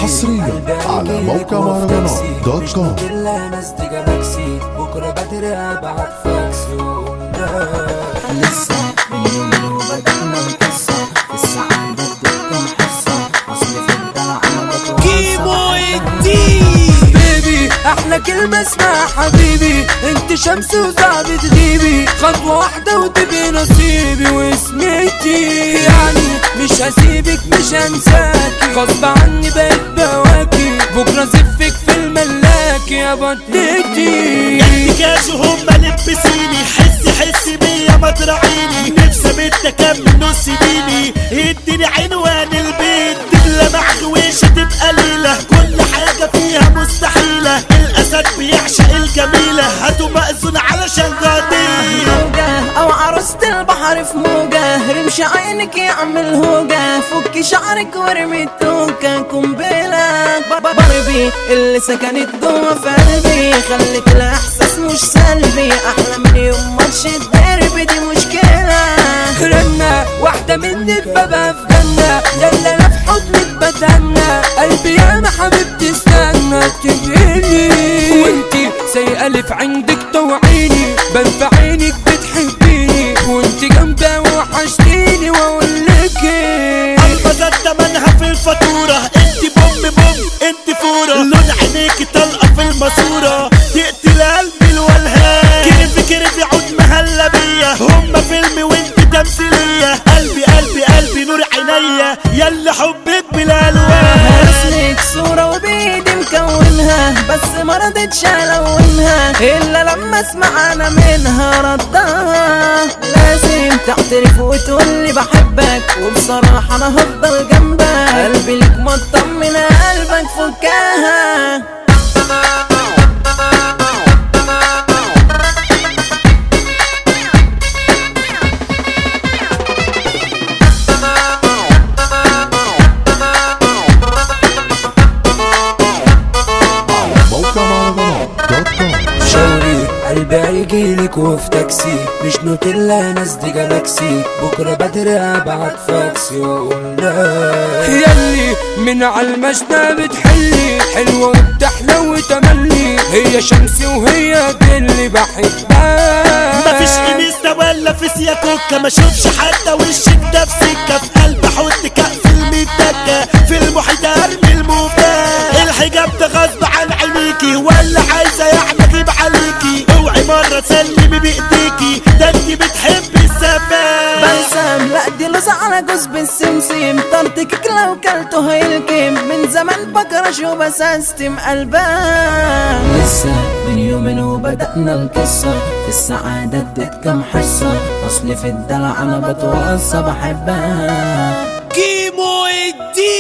حصريا على موقع مهرجانات دوت كوم. ناس دي جالاكسي بكره بدري ابعت فاكس لسه من يومين وبدأنا القصة في السعادة اديتكم حصة اصل في الدلع انا بتوصل كيمو الدي بيبي احلى كلمة اسمها حبيبي انت شمس وصعب تغيبي خطوة واحدة وتبقي نصيبي واسمتي يعني مش هسيبك مش هنساكي غصب عني بقيت بواكي بكرة زفك في الملاكي يا بطتي احتكاز هما لبسيني حسي بيا ما تراعيني نفسي بنت اكمل نص ديني اديني عنوان البيت دبلة مع غويشة تبقى ليلة كل حاجة فيها مستحيلة الاسد بيعشق الجميلة هاتوا مأذون علشان غادي موجة او عروسة البحر في موجة رمش عينك يعمل هوجة فكي شعرك وارمي التوكة قنبلة باربي اللي سكنت جوه في قلبي خلت الاحساس مش سلبي احلى من يوم ماتش الدرب دي مشكلة رنة واحدة منك ببقى في جنة يلا انا في حضنك بتهنى قلبي يا ما حبيبتي استنى تجيلي وانتي سايقة في عندك توعيني بان في عينك بتحبيني وانتي جنبي وحشتيني واقولك البزات تمنها في الفاتورة انت بوم انت فورة لون عينيكي طلقة في الماسورة تقتل قلبي الولهان كرفي عود مهلا بيا هما فيلم وانت تمثيلية قلبي نور عينيا يلا حبك بلا الوان رسمك صورة وبيدي مكونها بس ما رضيتش الونها الا لما اسمع انا منها ردها لازم تعترف وتقولي بحبك وبصراحة انا هفضل جنبك قلبي ليك مطمنة قلبك فكاها شوري قلبي هيجيلك وفي تاكسي مش نوتيلا ناس دي جالاكسي بكره بدري ابعت فاكسي واقولها ياللي من عالمشنة بتحلي حلوة وبتحلى وتملي هي شمسي وهي دي اللي بحبها مفيش انستا ولا في سياكوكا ما اشوفش حتى وشك ده في سكة في قلبي احط كأس المتكة في المحيط ارمي المفتاح الحجاب ده غصب عن عينيكي ولا عايزة يعني اجيب عليكي اوعي مرة تسلمي بايديكي ده انتي بتحبي السفاح بلسم لا دي لوز على جوز بالسمسم طرتك لو كلته هيلكم من زمان بكرش وبسستم قلبها لسه من يومين وبدأنا القصة في السعادة اديتكم حصة اصلي في الدلع انا بتوصى بحبها كيمو الدي